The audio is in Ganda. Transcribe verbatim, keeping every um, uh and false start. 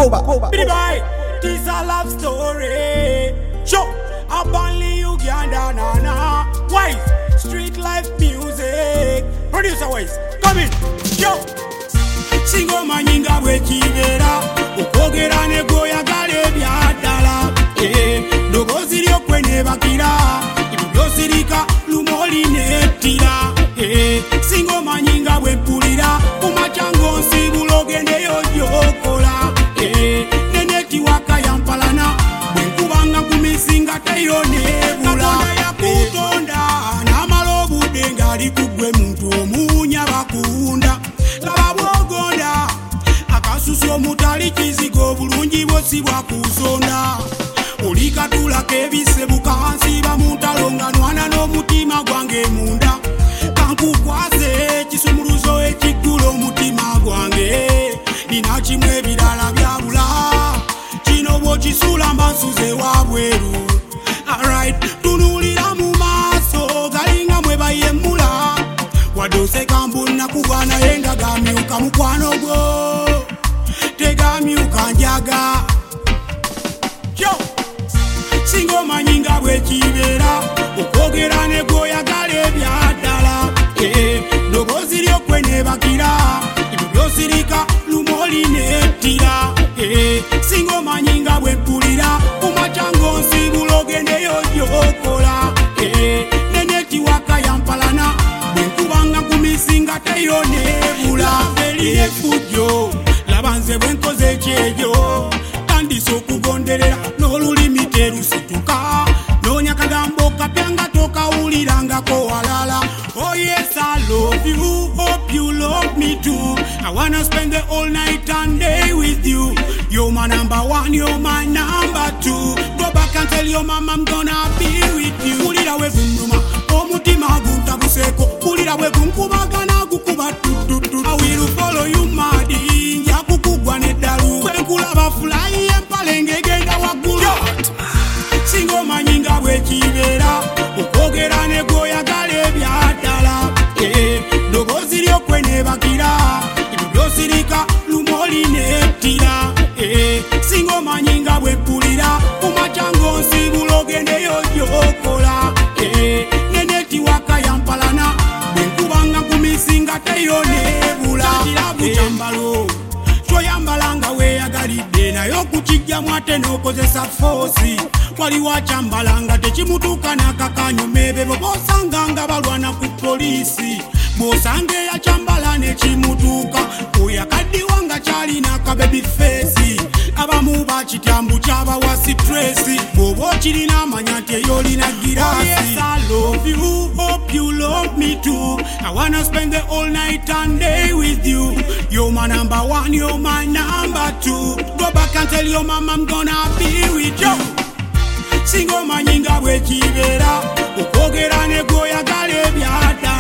Cover. Pretty boy, this a love story. Show, abandon Uganda, na na. Wise, street life music. Producer Wise, come in. Yo, singo manyinga wekibera. Ukogera negoya gale byadala. Eh, dogoziryo kwene bakira. Ibugosirika lumoli netira. Eh, singo manyinga wepulira. Kumachango nsibulogende yojokola. Eh, neneti waka yampalana. Bwenkubanga kumisinga teyo nebula. Ya kutonda namalobu dengali kugwe muntu omunya bakunda. Laba bwogonda akasusu omutali kizigo bulungi bosi bwakusonda. Olikatula kebisebuka hansi bamutalonga nwana n'omutima gwange munda. Kankukwase kisumuluzo ekiggulo omutima gwange. Nina kimwe ebirala byabula. Kino bw'okisula mbasuze wabweru. Alright, tunulira mu maaso galinga mwe bayemmula. Wadose kambuna kugwa naye nga gamyuka mukwano gwo. Tegamyuka njaga. Yo! Singo manyinga bwekibera. Okwogera negoyagala ebyaddala. Eh, dogoziryo kwene bakira. Ibugosirika lumoli netira. Eh, singo manyinga bwepulira. Kumachango nsibulogende yojokola. Eh, neneti waka yampalana. Bwenkubanga kumisinga teyo nebula. Eliye fujjo labanze bwenkoze ekyejo. Tandise okugonderera n'olulimi terusituka. Noonya kagambo kapyanga tokawulirangako walala. Oh yes, I love you, hope you love me too. I wanna spend the whole night and day with you. You're my number one, you're my number two. Go back and tell your mama I'm gonna be with you. Pulira we vumruma, omutima guntabuseko. Pulira we gunkubagana gukuba tututu. I will follow you madi, yakukugwa neddalu. Kwenkulaba fly empalenge genda waggulu. Singo manyinga bwekibera. Okwogera negoyagala ebyaddala. Eh, dogoziryo kwene bakira. Ibugosirika lumoli netira. Eh, singo manyinga bwepulira. Kumachango nsibulogende yojokola. Eh, neneti waka yampalana. Bwenkubanga kumisinga teyo nebula. Kirabu kyambalo kyoyambalanga weyagalidde nayo kukijjamu ate n'okozesa foosi. Waliwo akyambalanga tekimutuuka n'akakanyuma ebyo b'osanganga balwana ku poliisi. Bw'osanga eyakyambala nekimutuuka oyo akaddiwa nga kyalina akabebi feesi. Abamu bakityambu kyabawa sitresi. Bw'oba okirina amanya nti eyo olina giraasi. Oh yes, I love you, hope you love me too. I wanna spend the whole night and day with you. You're my number one, you're my number two. Go back and tell your mama I'm gonna be with you. Singo manyinga bwekibera. Okwogera negoyagala ebyaddala.